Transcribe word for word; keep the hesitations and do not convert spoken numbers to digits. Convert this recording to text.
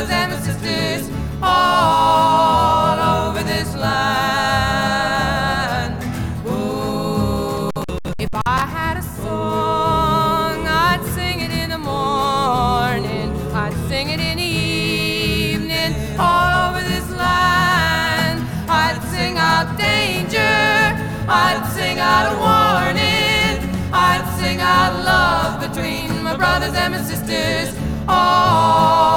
brothers and my sisters all over this land. Ooh, if I had a song, I'd sing it in the morning, I'd sing it in the evening, all over this land. I'd sing out danger, I'd sing out warning, I'd sing out love between my brothers and my sisters all